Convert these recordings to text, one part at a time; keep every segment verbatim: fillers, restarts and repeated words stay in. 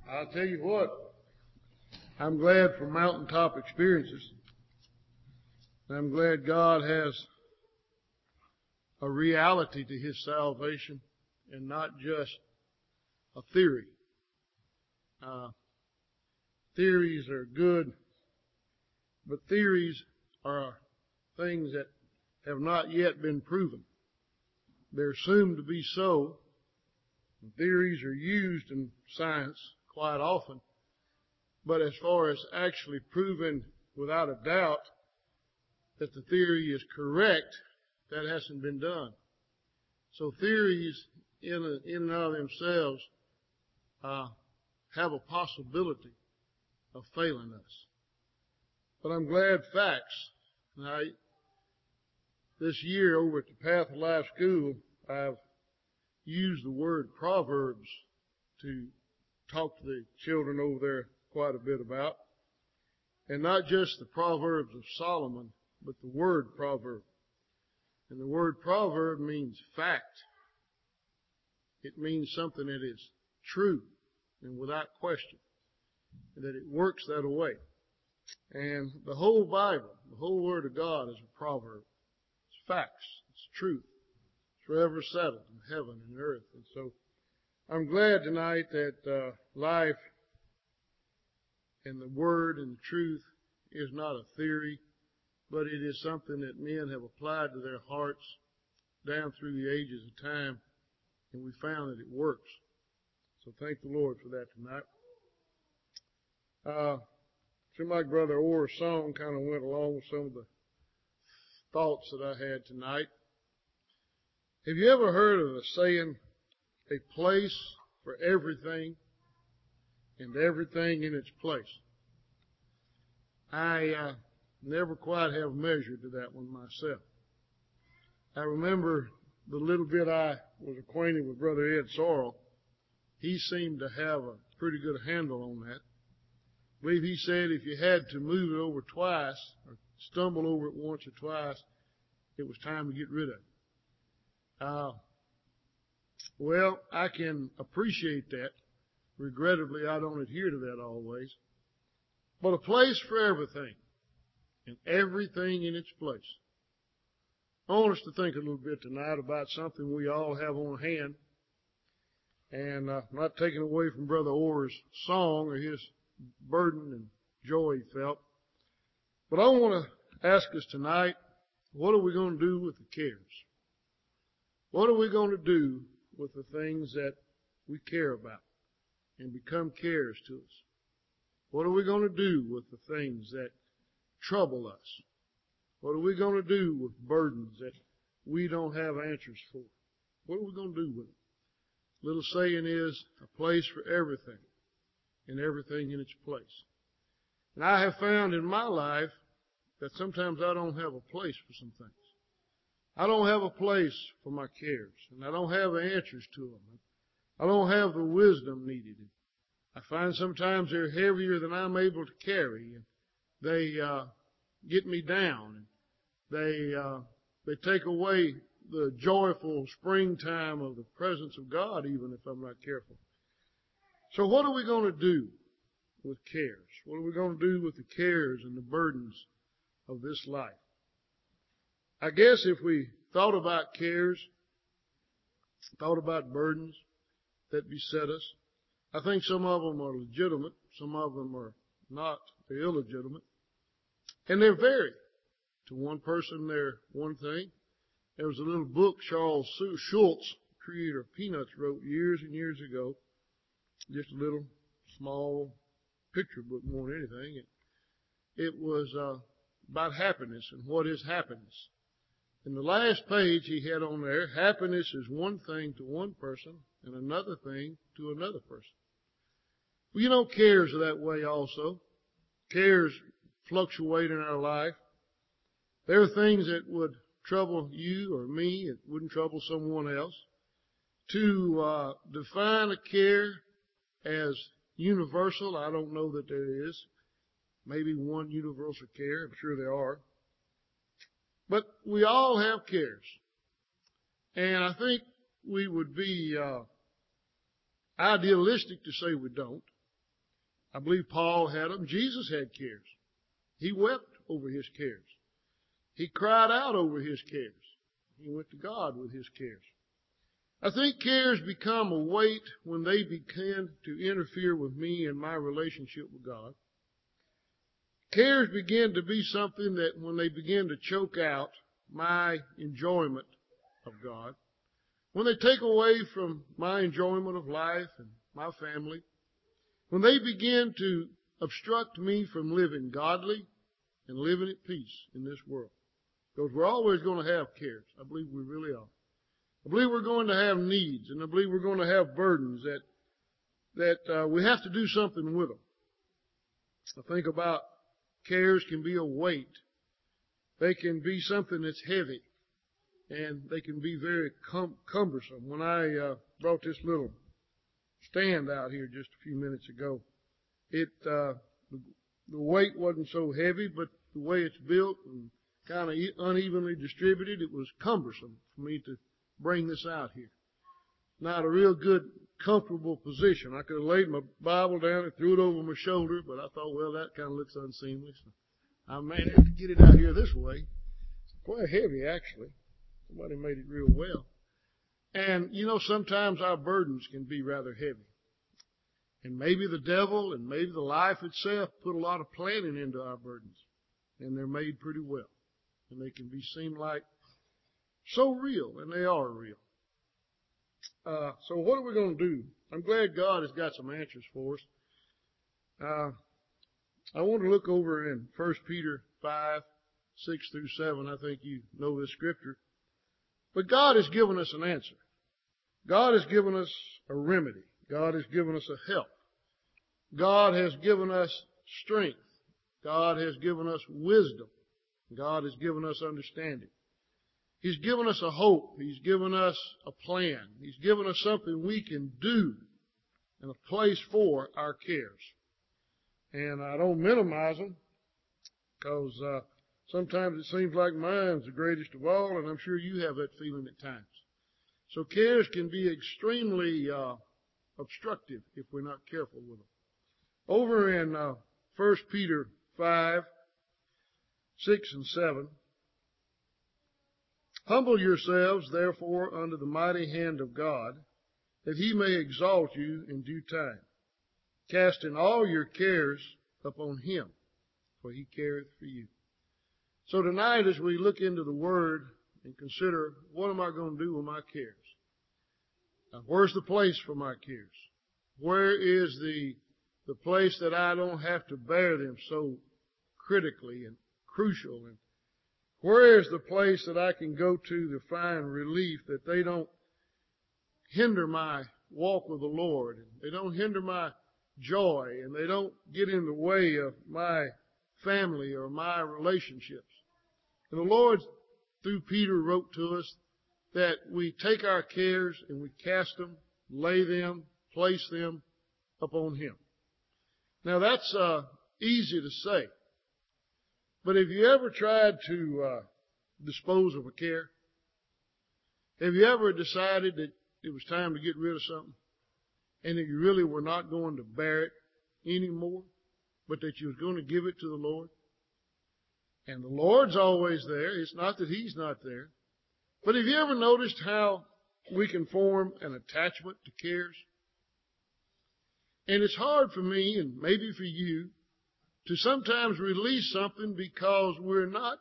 I'll tell you what, I'm glad for mountaintop experiences. I'm glad God has a reality to His salvation and not just a theory. Uh, theories are good, but theories are things that have not yet been proven. They're assumed to be so. Theories are used in science quite often, but as far as actually proving without a doubt that the theory is correct, that hasn't been done. So theories in, a, in and of themselves uh, have a possibility of failing us. But I'm glad facts. Now, this year over at the Path of Life School, I've used the word Proverbs to talk to the children over there quite a bit about. And not just the Proverbs of Solomon, but the word proverb. And the word proverb means fact. It means something that is true and without question, and that it works that way. And the whole Bible, the whole Word of God is a proverb. It's facts. It's truth. It's forever settled in heaven and earth. And so I'm glad tonight that uh, life and the Word and the truth is not a theory, but it is something that men have applied to their hearts down through the ages of time, and we found that it works. So thank the Lord for that tonight. Uh, seemed like Brother Orr's song kind of went along with some of the thoughts that I had tonight. Have you ever heard of the saying, a place for everything and everything in its place? I uh, never quite have measured to that one myself. I remember the little bit I was acquainted with Brother Ed Sorrell. He seemed to have a pretty good handle on that. I believe he said if you had to move it over twice or stumble over it once or twice, it was time to get rid of it. Uh, well, I can appreciate that. Regrettably, I don't adhere to that always. But a place for everything and everything in its place. I want us to think a little bit tonight about something we all have on hand. And uh, I'm not taking away from Brother Orr's song or his burden and joy he felt. But I want to ask us tonight, what are we going to do with the cares? What are we going to do with the things that we care about and become cares to us? What are we going to do with the things that trouble us? What are we going to do with burdens that we don't have answers for? What are we going to do with it? Little saying is, a place for everything and everything in its place. And I have found in my life that sometimes I don't have a place for some things. I don't have a place for my cares, and I don't have the answers to them. I don't have the wisdom needed. I find sometimes they're heavier than I'm able to carry, and they uh, get me down, and they uh, they take away the joyful springtime of the presence of God, even if I'm not careful. So what are we going to do with cares? What are we going to do with the cares and the burdens of this life? I guess if we thought about cares, thought about burdens that beset us, I think some of them are legitimate, some of them are not, they're illegitimate, and they're varied. To one person, they're one thing. There was a little book Charles Schulz, creator of Peanuts, wrote years and years ago, just a little small picture book more than anything. It, it was uh, about happiness and what is happiness. In the last page he had on there, happiness is one thing to one person and another thing to another person. Well, you know, cares are that way also. Cares fluctuate in our life. There are things that would trouble you or me. It wouldn't trouble someone else. To uh, define a care as universal, I don't know that there is. Maybe one universal care. I'm sure there are. But we all have cares. And I think we would be uh, idealistic to say we don't. I believe Paul had them. Jesus had cares. He wept over his cares. He cried out over his cares. He went to God with his cares. I think cares become a weight when they begin to interfere with me and my relationship with God. Cares begin to be something that when they begin to choke out my enjoyment of God, when they take away from my enjoyment of life and my family, when they begin to obstruct me from living godly and living at peace in this world. Because we're always going to have cares. I believe we really are. I believe we're going to have needs, and I believe we're going to have burdens that that uh, we have to do something with them. I think about cares can be a weight. They can be something that's heavy, and they can be very cum- cumbersome. When I uh, brought this little stand out here just a few minutes ago, it uh, the weight wasn't so heavy, but the way it's built and kind of unevenly distributed, it was cumbersome for me to bring this out here. Not a real good, comfortable position. I could have laid my Bible down and threw it over my shoulder, but I thought, well, that kind of looks unseemly. So I managed to get it out here this way. It's quite heavy, actually. Somebody made it real well. And, you know, sometimes our burdens can be rather heavy. And maybe the devil and maybe the life itself put a lot of planning into our burdens. And they're made pretty well. And they can be seem like so real, and they are real. Uh, so what are we going to do? I'm glad God has got some answers for us. Uh, I want to look over in First Peter five, six through seven. I think you know this scripture. But God has given us an answer. God has given us a remedy. God has given us a help. God has given us strength. God has given us wisdom. God has given us understanding. He's given us a hope. He's given us a plan. He's given us something we can do and a place for our cares. And I don't minimize them because uh, sometimes it seems like mine's the greatest of all, and I'm sure you have that feeling at times. So cares can be extremely uh, obstructive if we're not careful with them. Over in uh, First Peter five, six and seven, humble yourselves, therefore, under the mighty hand of God, that he may exalt you in due time, casting all your cares upon him, for he careth for you. So tonight, as we look into the Word and consider, what am I going to do with my cares? Now, where's the place for my cares? Where is the, the place that I don't have to bear them so critically and crucial? And where is the place that I can go to to find relief, that they don't hinder my walk with the Lord, and they don't hinder my joy, and they don't get in the way of my family or my relationships? And the Lord, through Peter, wrote to us that we take our cares and we cast them, lay them, place them upon him. Now that's uh, easy to say. But have you ever tried to uh, dispose of a care? Have you ever decided that it was time to get rid of something and that you really were not going to bear it anymore, but that you was going to give it to the Lord? And the Lord's always there. It's not that he's not there. But have you ever noticed how we can form an attachment to cares? And it's hard for me, and maybe for you, to sometimes release something because we're not.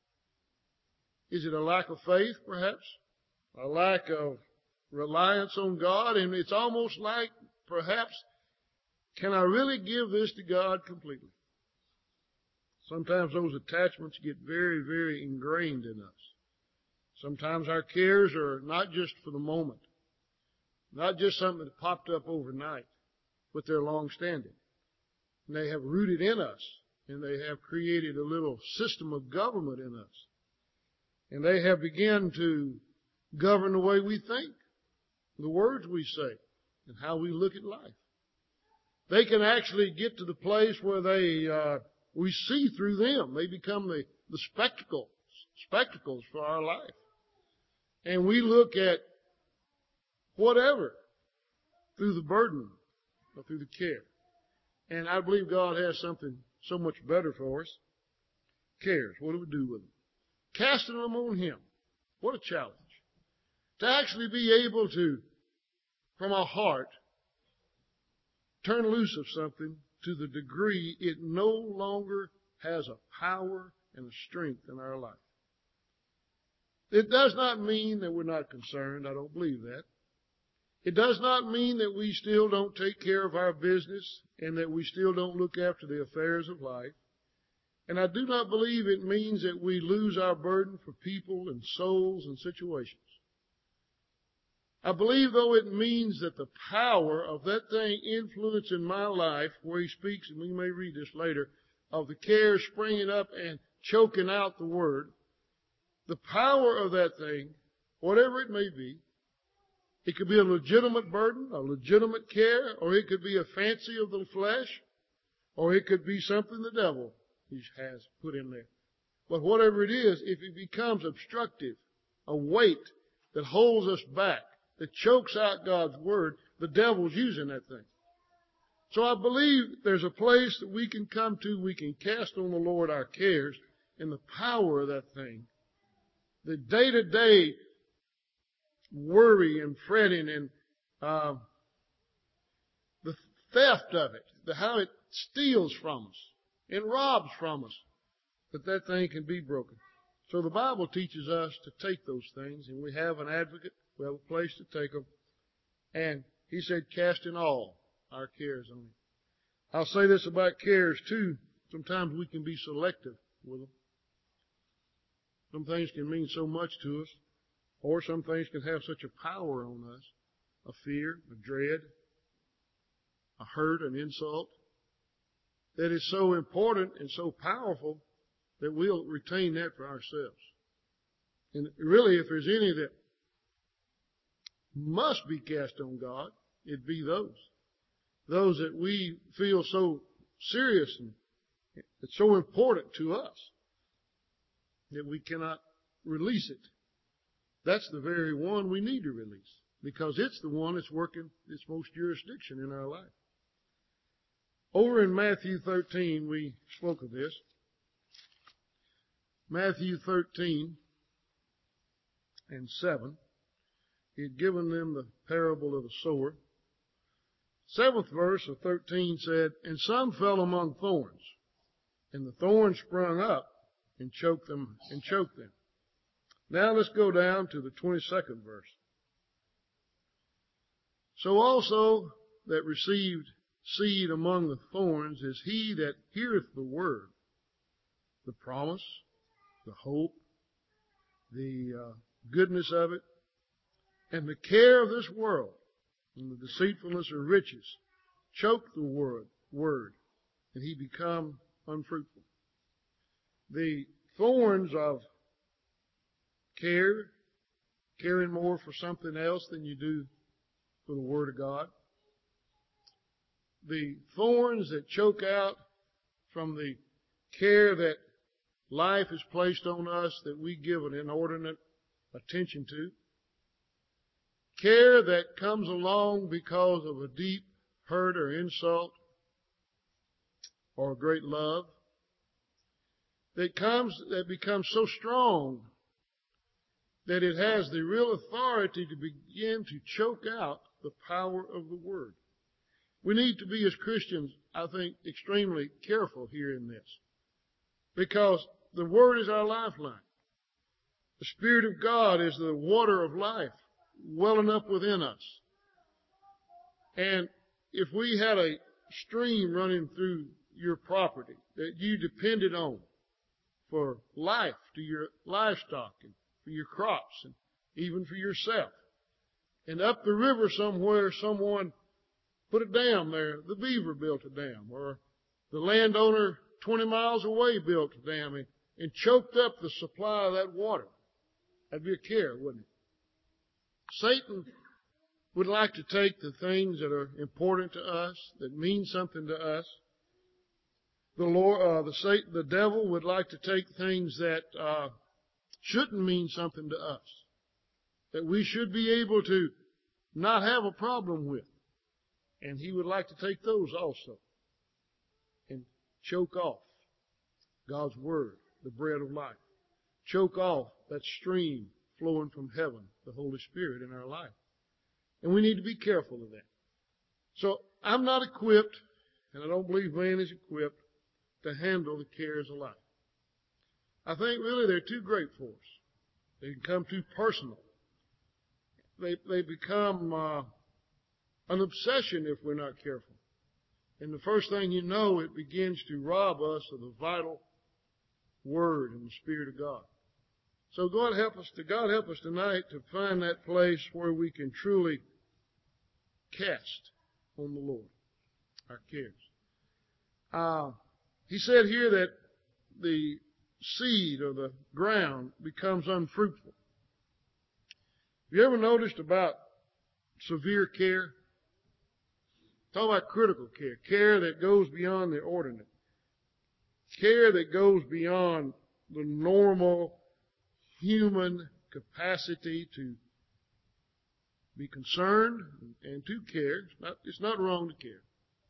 Is it a lack of faith, perhaps? A lack of reliance on God? And it's almost like, perhaps, can I really give this to God completely? Sometimes those attachments get very, very ingrained in us. Sometimes our cares are not just for the moment, not just something that popped up overnight, but they're long-standing. And they have rooted in us, and they have created a little system of government in us. And they have begun to govern the way we think, the words we say, and how we look at life. They can actually get to the place where they uh, we see through them. They become the, the spectacle, spectacles for our life. And we look at whatever through the burden or through the care. And I believe God has something so much better for us. Cares. What do we do with them? Casting them on Him. What a challenge. To actually be able to, from our heart, turn loose of something to the degree it no longer has a power and a strength in our life. It does not mean that we're not concerned. I don't believe that. It does not mean that we still don't take care of our business and that we still don't look after the affairs of life. And I do not believe it means that we lose our burden for people and souls and situations. I believe, though, it means that the power of that thing influencing my life, where he speaks, and we may read this later, of the care springing up and choking out the word, the power of that thing, whatever it may be, it could be a legitimate burden, a legitimate care, or it could be a fancy of the flesh, or it could be something the devil has put in there. But whatever it is, if it becomes obstructive, a weight that holds us back, that chokes out God's word, the devil's using that thing. So I believe there's a place that we can come to, we can cast on the Lord our cares, and the power of that thing, the day-to-day worry and fretting and uh, the theft of it, the how it steals from us and robs from us, that that thing can be broken. So the Bible teaches us to take those things, and we have an advocate. We have a place to take them. And he said, casting all our cares on him. I'll say this about cares, too. Sometimes we can be selective with them. Some things can mean so much to us, or some things can have such a power on us, a fear, a dread, a hurt, an insult, that is so important and so powerful that we'll retain that for ourselves. And really, if there's any that must be cast on God, it'd be those. Those that we feel so serious and it's so important to us that we cannot release it. That's the very one we need to release, because it's the one that's working its most jurisdiction in our life. Over in Matthew thirteen, we spoke of this. Matthew thirteen and seven. He had given them the parable of the sower. Seventh verse of thirteen said, and some fell among thorns, and the thorns sprung up and choked them and choked them. Now let's go down to the twenty-second verse. So also that received seed among the thorns is he that heareth the word, the promise, the hope, the uh, goodness of it, and the care of this world and the deceitfulness of riches choke the word, word, and he become unfruitful. The thorns of care, caring more for something else than you do for the Word of God. The thorns that choke out from the care that life has placed on us that we give an inordinate attention to. Care that comes along because of a deep hurt or insult or a great love. That comes, that becomes so strong that it has the real authority to begin to choke out the power of the Word. We need to be, as Christians, I think, extremely careful here in this, because the Word is our lifeline. The Spirit of God is the water of life welling up within us. And if we had a stream running through your property that you depended on for life, to your livestock and for your crops and even for yourself, and up the river somewhere someone put a dam there, the beaver built a dam, or the landowner twenty miles away built a dam and, and choked up the supply of that water. That'd be a care, wouldn't it? Satan would like to take the things that are important to us, that mean something to us. The Lord, uh, the Satan, the devil would like to take things that uh, shouldn't mean something to us, that we should be able to not have a problem with, and he would like to take those also. choke off God's Word, the bread of life. Choke off that stream flowing from heaven, the Holy Spirit in our life. And we need to be careful of that. So I'm not equipped, and I don't believe man is equipped, to handle the cares of life. I think really they're too great for us. They become too personal. They, they become uh, an obsession if we're not careful. And the first thing you know, it begins to rob us of the vital Word and the Spirit of God. So God help us to God help us tonight to find that place where we can truly cast on the Lord our cares. Uh, he said here that the seed or the ground becomes unfruitful. Have you ever noticed about severe care? Talk about critical care, care that goes beyond the ordinary, care that goes beyond the normal human capacity to be concerned and to care. It's not, it's not wrong to care.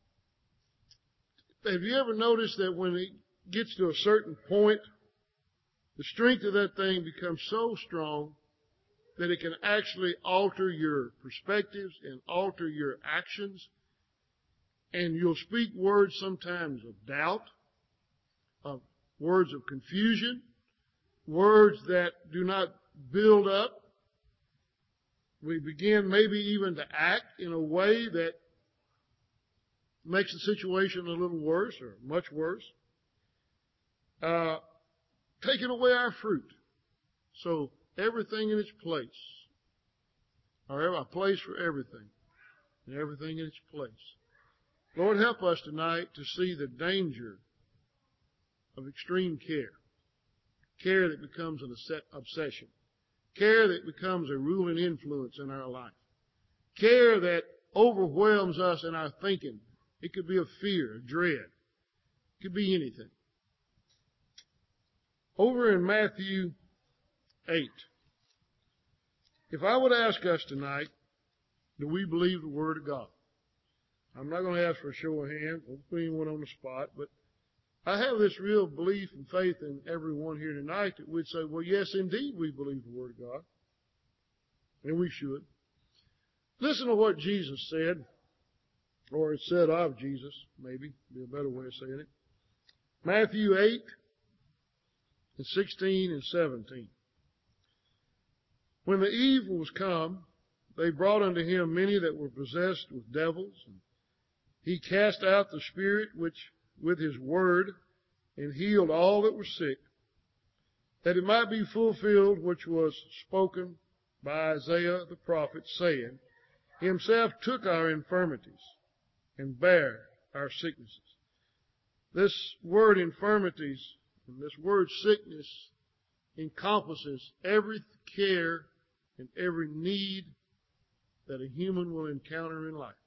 Have you ever noticed that when it gets to a certain point, the strength of that thing becomes so strong that it can actually alter your perspectives and alter your actions? And you'll speak words sometimes of doubt, of words of confusion, words that do not build up. We begin maybe even to act in a way that makes the situation a little worse or much worse. Uh, taking away our fruit. So everything in its place. Or a place for everything. And everything in its place. Lord, help us tonight to see the danger of extreme care. Care that becomes an obsession. Care that becomes a ruling influence in our life. Care that overwhelms us in our thinking. It could be a fear, a dread. It could be anything. Over in Matthew eight, if I would ask us tonight, do we believe the Word of God? I'm not going to ask for a show of hands. I won't put anyone on the spot, but I have this real belief and faith in everyone here tonight that we'd say, well, yes, indeed, we believe the Word of God. And we should. Listen to what Jesus said, or it said of Jesus, maybe, be a better way of saying it. Matthew eight, and sixteen and seventeen. When the eve was come, they brought unto him many that were possessed with devils, and he cast out the spirit which with his word, and healed all that were sick, that it might be fulfilled which was spoken by Isaiah the prophet, saying, himself took our infirmities and bare our sicknesses. This word infirmities and this word sickness encompasses every care and every need that a human will encounter in life.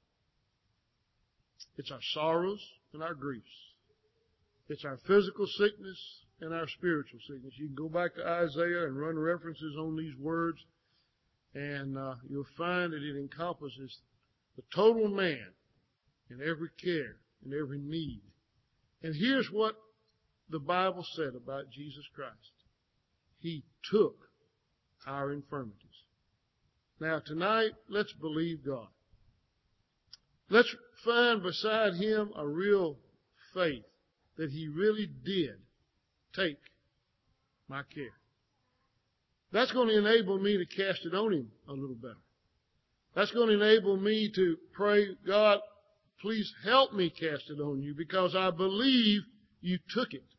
It's our sorrows and our griefs. It's our physical sickness and our spiritual sickness. You can go back to Isaiah and run references on these words, and uh, you'll find that it encompasses the total man in every care and every need. And here's what the Bible said about Jesus Christ. He took our infirmities. Now tonight, let's believe God. Let's find beside him a real faith that he really did take my care. That's going to enable me to cast it on him a little better. That's going to enable me to pray, God, please help me cast it on you because I believe you took it.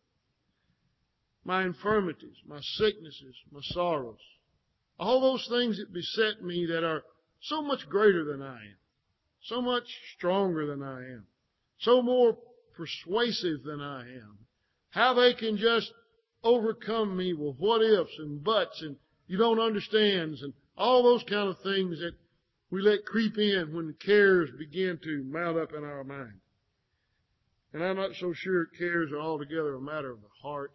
My infirmities, my sicknesses, my sorrows, all those things that beset me that are so much greater than I am, so much stronger than I am, so more persuasive than I am, how they can just overcome me with what ifs and buts and you don't understands and all those kind of things that we let creep in when the cares begin to mount up in our mind. And I'm not so sure cares are altogether a matter of the heart.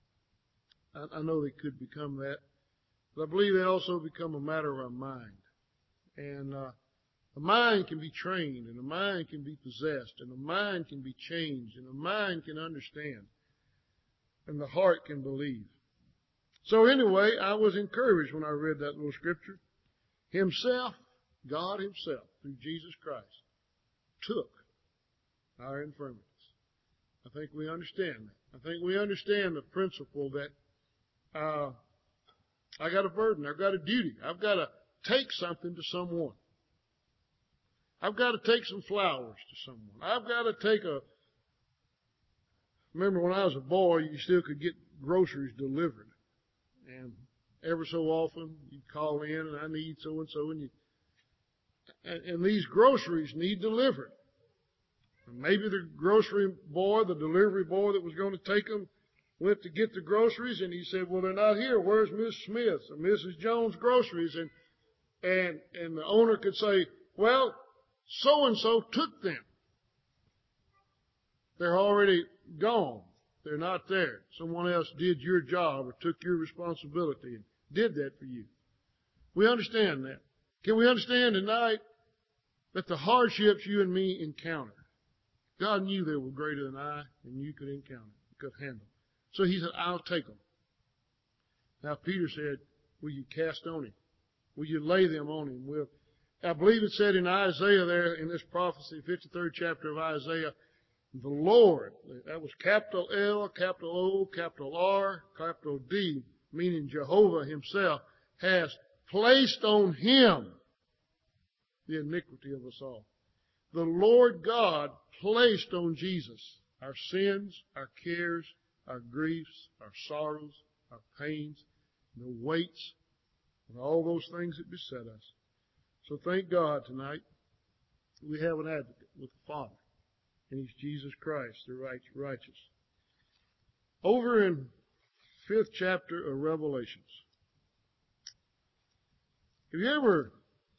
I, I know they could become that. But I believe they also become a matter of our mind. And uh, A mind can be trained, and a mind can be possessed, and a mind can be changed, and a mind can understand, and the heart can believe. So anyway, I was encouraged when I read that little scripture. Himself, God Himself, through Jesus Christ, took our infirmities. I think we understand that. I think we understand the principle that uh, I got a burden, I've got a duty, I've got to take something to someone. I've got to take some flowers to someone. I've got to take a... Remember when I was a boy, you still could get groceries delivered. And every so often, you'd call in, and I need so-and-so, and you... And, and these groceries need delivered. And maybe the grocery boy, the delivery boy that was going to take them, went to get the groceries, and he said, well, they're not here. Where's Miss Smith or Missus Jones' groceries? And, and, and the owner could say, well, so-and-so took them. They're already gone. They're not there. Someone else did your job or took your responsibility and did that for you. We understand that. Can we understand tonight that the hardships you and me encounter, God knew they were greater than I and you could encounter, could handle. So He said, I'll take them. Now Peter said, will you cast on Him? Will you lay them on Him? Will I believe it said in Isaiah there, in this prophecy, fifty-third chapter of Isaiah, the Lord, that was capital L, capital O, capital R, capital D, meaning Jehovah Himself, has placed on Him the iniquity of us all. The Lord God placed on Jesus our sins, our cares, our griefs, our sorrows, our pains, the weights, and all those things that beset us. So thank God tonight we have an advocate with the Father, and He's Jesus Christ, the righteous. Over in fifth chapter of Revelations, have you ever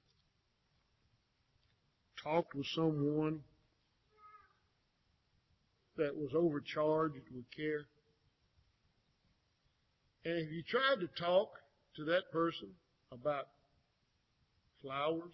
talked with someone that was overcharged with care? And have you tried to talk to that person about flowers,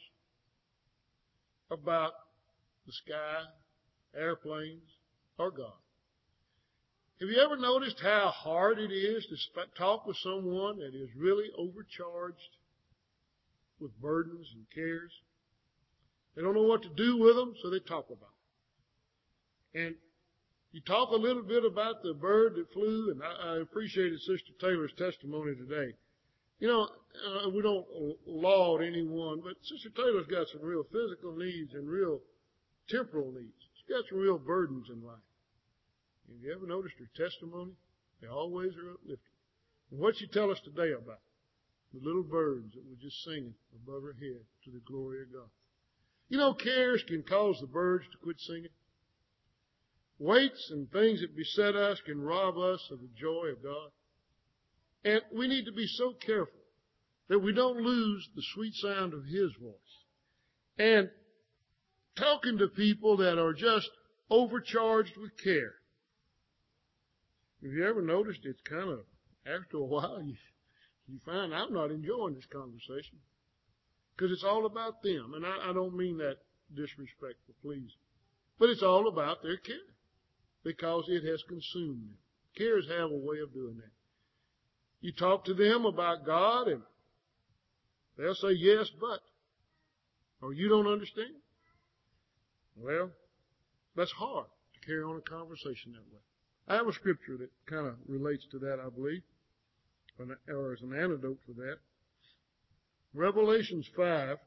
about the sky, airplanes, or God? Have you ever noticed how hard it is to sp- talk with someone that is really overcharged with burdens and cares? They don't know what to do with them, so they talk about them. And you talk a little bit about the bird that flew, and I, I appreciated Sister Taylor's testimony today. You know, uh, we don't laud anyone, but Sister Taylor's got some real physical needs and real temporal needs. She's got some real burdens in life. Have you ever noticed her testimony? They always are uplifting. And what'd she tell us today about? The little birds that were just singing above her head to the glory of God. You know, cares can cause the birds to quit singing. Weights and things that beset us can rob us of the joy of God. And we need to be so careful that we don't lose the sweet sound of His voice. And talking to people that are just overcharged with care. Have you ever noticed it's kind of, after a while, you, you find I'm not enjoying this conversation. Because it's all about them. And I, I don't mean that disrespectful, please. But it's all about their care. Because it has consumed them. Cares have a way of doing that. You talk to them about God and they'll say yes, but. Or you don't understand. Well, that's hard to carry on a conversation that way. I have a scripture that kind of relates to that, I believe, or as an antidote for that. Revelations five.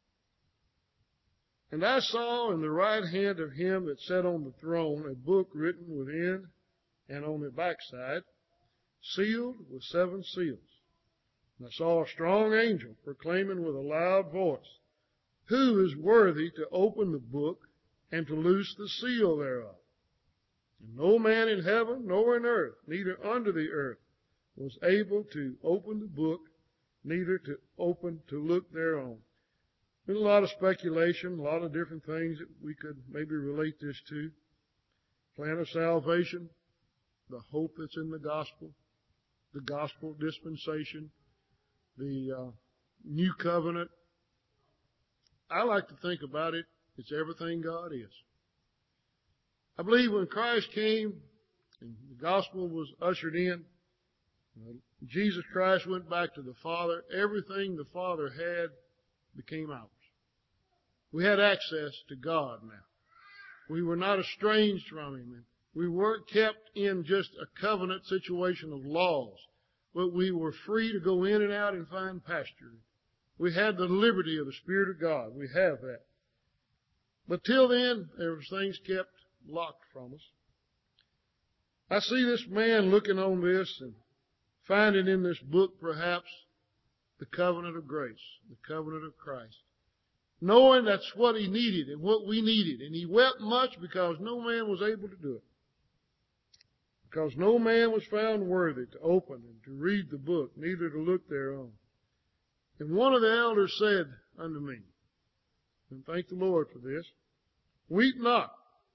And I saw in the right hand of him that sat on the throne a book written within and on the backside, sealed with seven seals. And I saw a strong angel proclaiming with a loud voice, who is worthy to open the book and to loose the seal thereof? And no man in heaven nor in earth, neither under the earth, was able to open the book, neither to open to look thereon. There's a lot of speculation, a lot of different things that we could maybe relate this to. Plan of salvation, the hope that's in the gospel, the gospel dispensation, the uh, new covenant. I like to think about it, it's everything God is. I believe when Christ came and the gospel was ushered in, Jesus Christ went back to the Father, everything the Father had became ours. We had access to God now. We were not estranged from Him. And we weren't kept in just a covenant situation of laws, but we were free to go in and out and find pasture. We had the liberty of the Spirit of God. We have that. But till then, there was things kept locked from us. I see this man looking on this and finding in this book perhaps the covenant of grace, the covenant of Christ. Knowing that's what he needed and what we needed. And he wept much because no man was able to do it. Because no man was found worthy to open and to read the book, neither to look thereon. And one of the elders said unto me, and thank the Lord for this, weep not.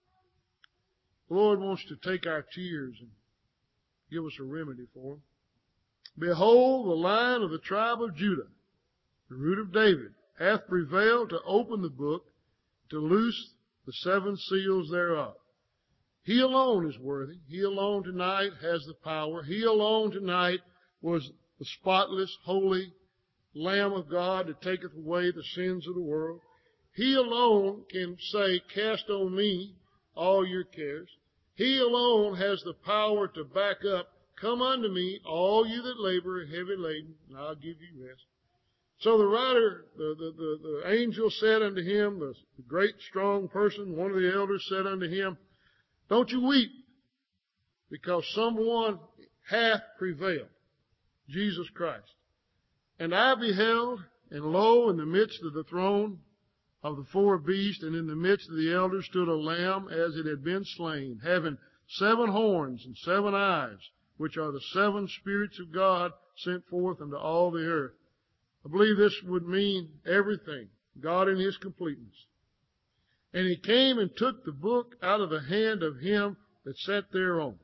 The Lord wants to take our tears and give us a remedy for them. Behold, the Lion of the tribe of Judah, the root of David, hath prevailed to open the book, to loose the seven seals thereof. He alone is worthy. He alone tonight has the power. He alone tonight was the spotless, holy Lamb of God that taketh away the sins of the world. He alone can say, cast on me all your cares. He alone has the power to back up, come unto me, all you that labor and heavy laden, and I'll give you rest. So the writer, the, the, the, the angel said unto him, the, the great strong person, one of the elders said unto him, don't you weep, because someone hath prevailed, Jesus Christ. And I beheld, and lo, in the midst of the throne of the four beasts, and in the midst of the elders stood a lamb as it had been slain, having seven horns and seven eyes, which are the seven spirits of God sent forth unto all the earth. I believe this would mean everything, God in His completeness. And He came and took the book out of the hand of him that sat thereon.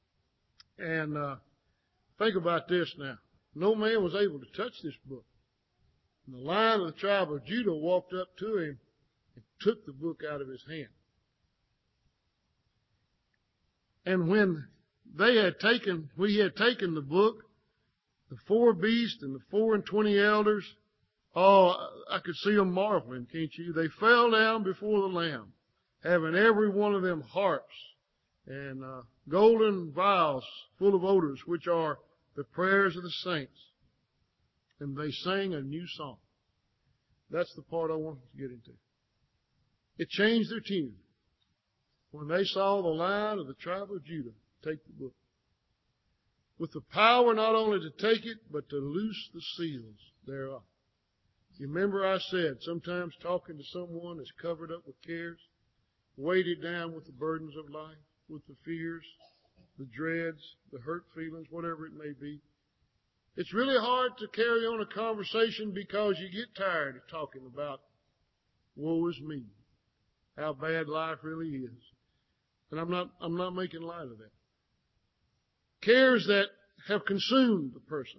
And uh, think about this now. No man was able to touch this book. And the Lion of the tribe of Judah walked up to him and took the book out of his hand. And when they had taken, we had taken the book, the four beasts and the four and twenty elders, oh, I could see them marveling, can't you? They fell down before the Lamb, having every one of them harps and uh, golden vials full of odors, which are the prayers of the saints. And they sang a new song. That's the part I wanted to get into. It changed their tune when they saw the Lion of the tribe of Judah take the book, with the power not only to take it, but to loose the seals thereof. You remember I said, sometimes talking to someone that's covered up with cares, weighted down with the burdens of life, with the fears, the dreads, the hurt feelings, whatever it may be. It's really hard to carry on a conversation because you get tired of talking about woe is me, how bad life really is. And I'm not, I'm not making light of that. Cares that have consumed the person.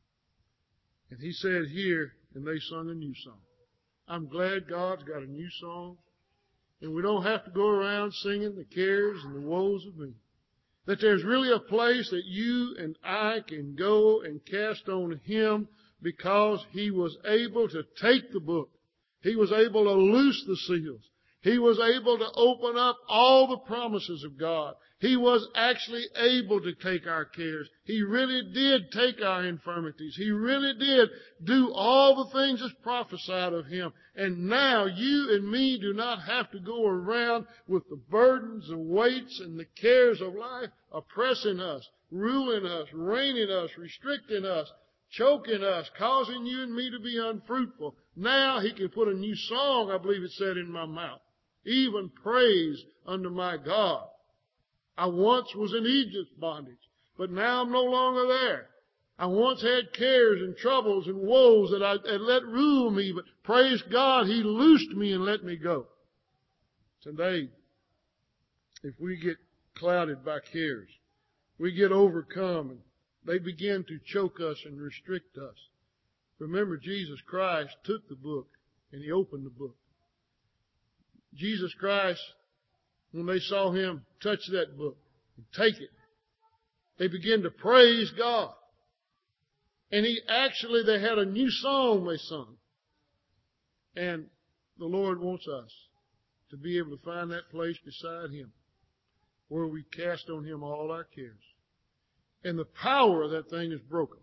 And he said here, and they sung a new song. I'm glad God's got a new song. And we don't have to go around singing the cares and the woes of me. That there's really a place that you and I can go and cast on Him because He was able to take the book. He was able to loose the seals. He was able to open up all the promises of God. He was actually able to take our cares. He really did take our infirmities. He really did do all the things that's prophesied of Him. And now you and me do not have to go around with the burdens and weights and the cares of life oppressing us, ruling us, reigning us, restricting us, choking us, causing you and me to be unfruitful. Now He can put a new song, I believe it said, in my mouth. Even praise unto my God. I once was in Egypt's bondage, but now I'm no longer there. I once had cares and troubles and woes that I had let rule me, but praise God, He loosed me and let me go. Today, if we get clouded by cares, we get overcome and they begin to choke us and restrict us. Remember, Jesus Christ took the book and he opened the book. Jesus Christ, when they saw him touch that book and take it, they began to praise God. And he actually, they had a new song they sung. And the Lord wants us to be able to find that place beside him where we cast on him all our cares. And the power of that thing is broken.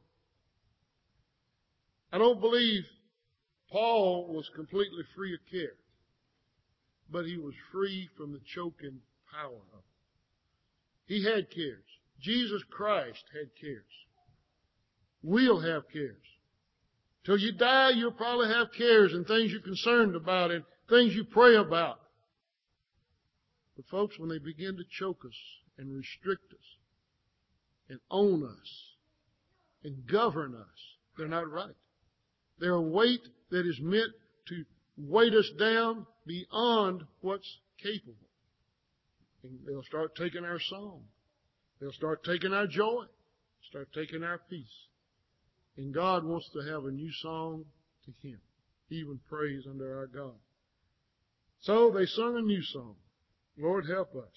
I don't believe Paul was completely free of care, but he was free from the choking power of it. He had cares. Jesus Christ had cares. We'll have cares. Till you die, you'll probably have cares and things you're concerned about and things you pray about. But folks, when they begin to choke us and restrict us and own us and govern us, they're not right. They're a weight that is meant to weight us down beyond what's capable. And they'll start taking our song. They'll start taking our joy. Start taking our peace. And God wants to have a new song to him, even praise under our God. So they sung a new song. Lord, help us.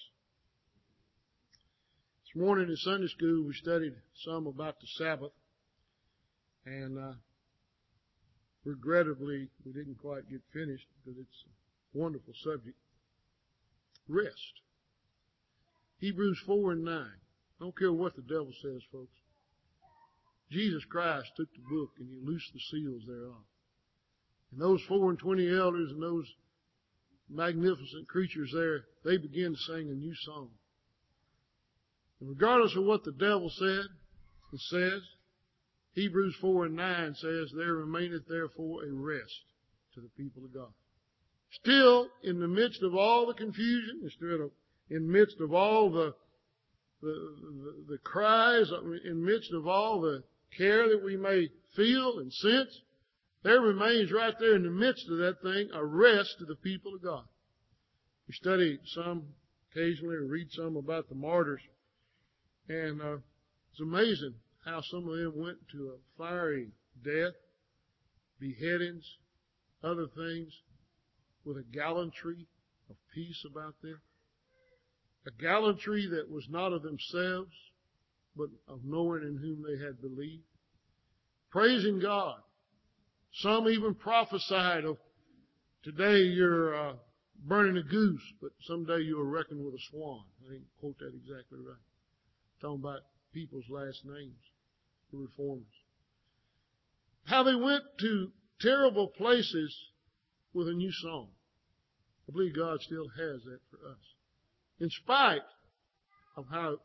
This morning in Sunday school, we studied some about the Sabbath. And uh, regrettably, we didn't quite get finished because it's a wonderful subject. Rest. Hebrews four and nine. I don't care what the devil says, folks. Jesus Christ took the book and he loosed the seals thereof. And those four and twenty elders and those magnificent creatures there, they began to sing a new song. And regardless of what the devil said, it says, Hebrews four and nine says, there remaineth therefore a rest to the people of God. Still, in the midst of all the confusion, instead of in the midst of all the the, the, the cries, in the midst of all the care that we may feel and sense, there remains right there in the midst of that thing a rest to the people of God. We study some occasionally or read some about the martyrs, and uh, it's amazing how some of them went to a fiery death, beheadings, other things, with a gallantry of peace about them. A gallantry that was not of themselves, but of knowing in whom they had believed. Praising God. Some even prophesied of, today you're uh, burning a goose, but someday you'll reckon with a swan. I didn't quote that exactly right. Talking about people's last names, the reformers. How they went to terrible places with a new song. I believe God still has that for us. In spite of how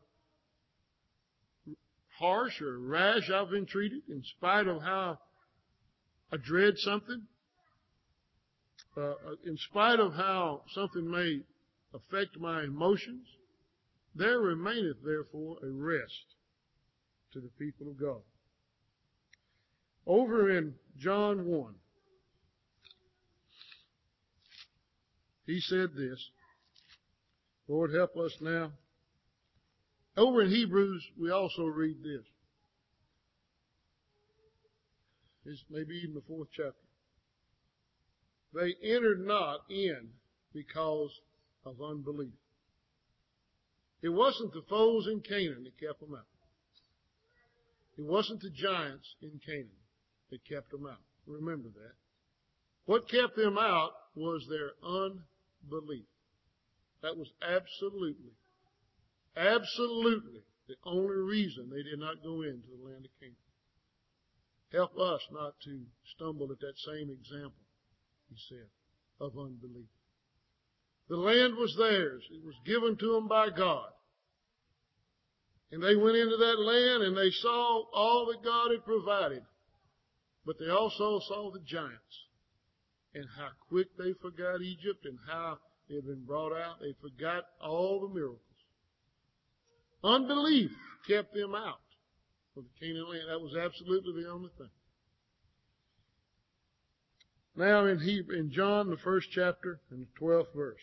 harsh or rash I've been treated, in spite of how I dread something, uh, in spite of how something may affect my emotions, there remaineth therefore a rest to the people of God. Over in John one, he said this. Lord, help us now. Over in Hebrews, we also read this. It's maybe even the fourth chapter. They entered not in because of unbelief. It wasn't the foes in Canaan that kept them out. It wasn't the giants in Canaan that kept them out. Remember that. What kept them out was their unbelief. That was absolutely, absolutely the only reason they did not go into the land of Canaan. Help us not to stumble at that same example, he said, of unbelief. The land was theirs. It was given to them by God. And they went into that land and they saw all that God had provided. But they also saw the giants and how quick they forgot Egypt and how they had been brought out. They forgot all the miracles. Unbelief kept them out of the Canaan land. That was absolutely the only thing. Now in Hebrew, in John, the first chapter and the twelfth verse.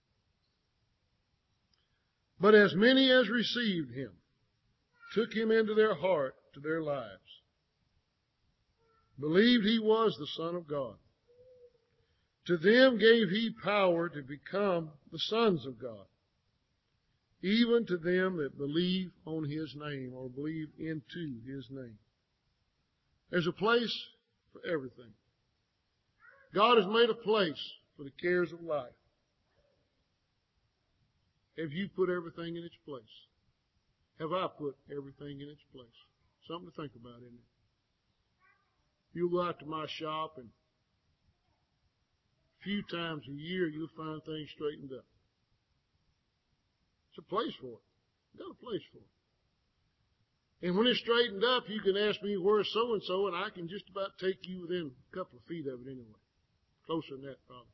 But as many as received him, took him into their heart to their lives, believed he was the Son of God, To them gave he power to become the sons of God, even to them that believe on his name, or believe into his name. There's a place for everything. God has made a place for the cares of life. Have you put everything in its place? Have I put everything in its place? Something to think about, isn't it? You go out to my shop, and a few times a year you'll find things straightened up. It's a place for it. You've got a place for it. And when it's straightened up, you can ask me, where's so-and-so, and I can just about take you within a couple of feet of it anyway. Closer than that, probably.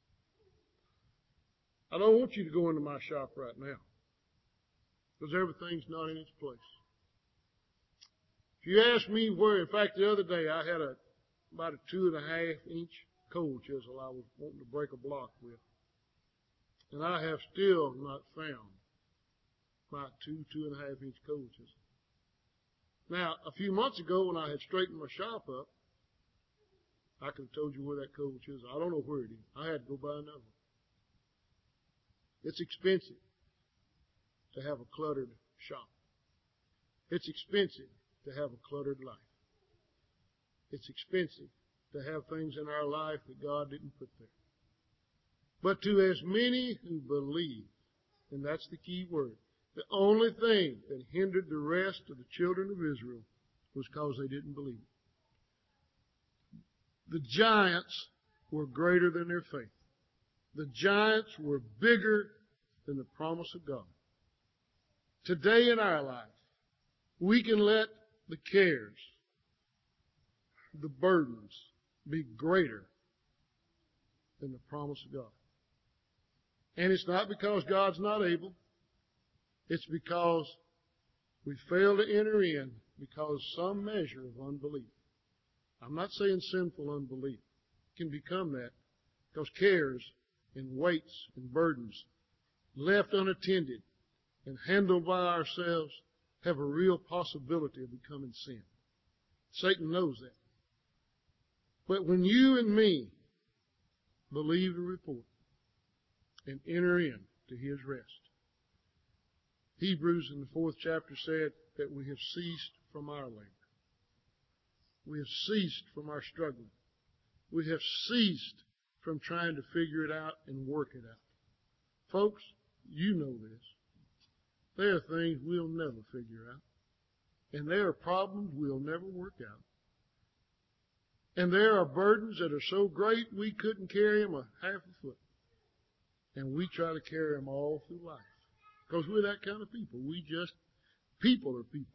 I don't want you to go into my shop right now, because everything's not in its place. If you ask me where, in fact, the other day I had a about a two and a half inch coal chisel I was wanting to break a block with. And I have still not found my two, two and a half inch coal chisel. Now, a few months ago when I had straightened my shop up, I could have told you where that coal chisel, I don't know where it is. I had to go buy another one. It's expensive to have a cluttered shop. It's expensive to have a cluttered life. It's expensive to have things in our life that God didn't put there. But to as many who believe, and that's the key word, the only thing that hindered the rest of the children of Israel was because they didn't believe. The giants were greater than their faith. The giants were bigger than the promise of God. Today in our life, we can let the cares, the burdens, be greater than the promise of God. And it's not because God's not able. It's because we fail to enter in because some measure of unbelief. I'm not saying sinful unbelief. It can become that because cares and weights and burdens left unattended and handled by ourselves have a real possibility of becoming sin. Satan knows that. But when you and me believe the report and enter in to his rest, Hebrews in the fourth chapter said that we have ceased from our labor. We have ceased from our struggling. We have ceased from trying to figure it out and work it out. Folks, you know this. There are things we'll never figure out. And there are problems we'll never work out. And there are burdens that are so great we couldn't carry them a half a foot. And we try to carry them all through life. Because we're that kind of people. We just, people are people.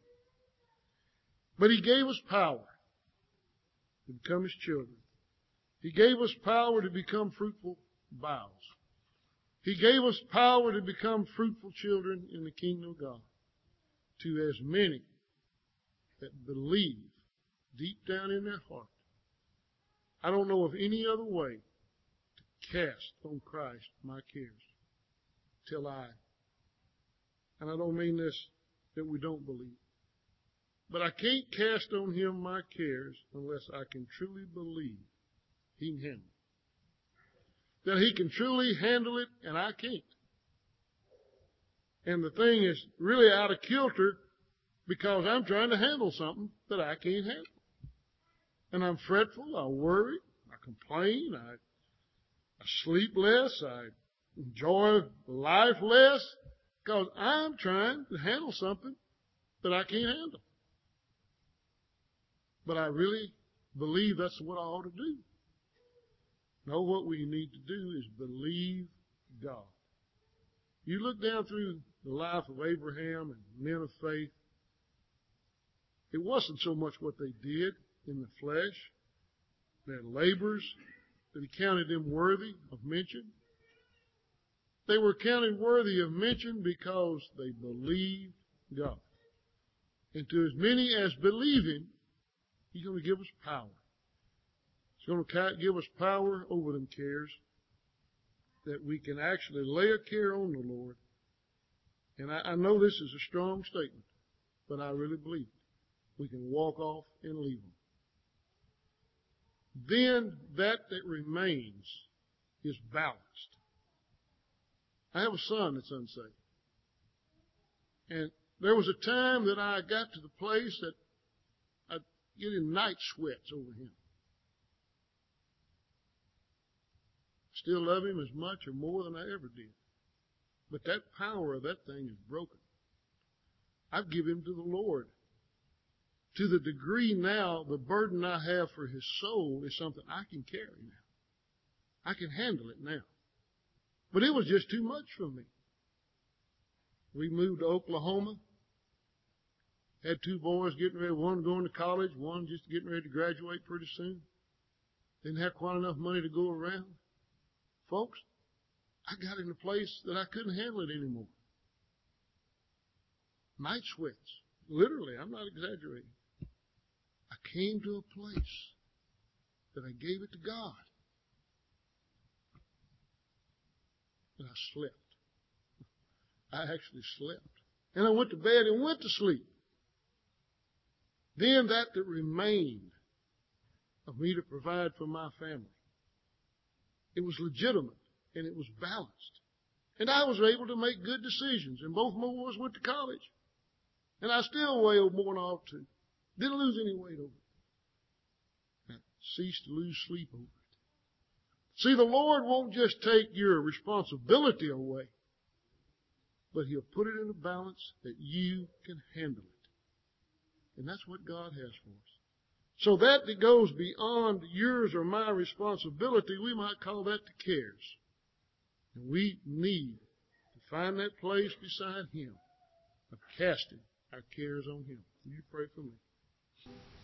But he gave us power to become his children. He gave us power to become fruitful boughs. He gave us power to become fruitful children in the kingdom of God. To as many that believe deep down in their heart. I don't know of any other way to cast on Christ my cares till I, and I don't mean this that we don't believe, but I can't cast on him my cares unless I can truly believe he can handle it. That he can truly handle it and I can't. And the thing is really out of kilter because I'm trying to handle something that I can't handle. And I'm fretful, I worry, I complain, I, I sleep less, I enjoy life less, because I'm trying to handle something that I can't handle. But I really believe that's what I ought to do. No, what we need to do is believe God. You look down through the life of Abraham and men of faith, it wasn't so much what they did in the flesh, their labors, that he counted them worthy of mention. They were counted worthy of mention because they believed God. And to as many as believe him, he's going to give us power. He's going to give us power over them cares that we can actually lay a care on the Lord. And I, I know this is a strong statement, but I really believe it. We can walk off and leave them. Then that that remains is balanced. I have a son that's unsaved. And there was a time that I got to the place that I'd get in night sweats over him. Still love him as much or more than I ever did. But that power of that thing is broken. I've given him to the Lord. To the degree now, the burden I have for his soul is something I can carry now. I can handle it now. But it was just too much for me. We moved to Oklahoma. Had two boys getting ready, one going to college, one just getting ready to graduate pretty soon. Didn't have quite enough money to go around. Folks, I got in a place that I couldn't handle it anymore. Night sweats. Literally, I'm not exaggerating. I came to a place that I gave it to God. And I slept. I actually slept. And I went to bed and went to sleep. Then that that remained of me to provide for my family, it was legitimate and it was balanced. And I was able to make good decisions. And both my boys went to college. And I still weigh more than I ought to. Didn't lose any weight over it. I ceased to lose sleep over it. See, the Lord won't just take your responsibility away, but He'll put it in a balance that you can handle it. And that's what God has for us. So that that goes beyond yours or my responsibility, we might call that the cares. And we need to find that place beside Him of casting our cares on Him. Will you pray for me?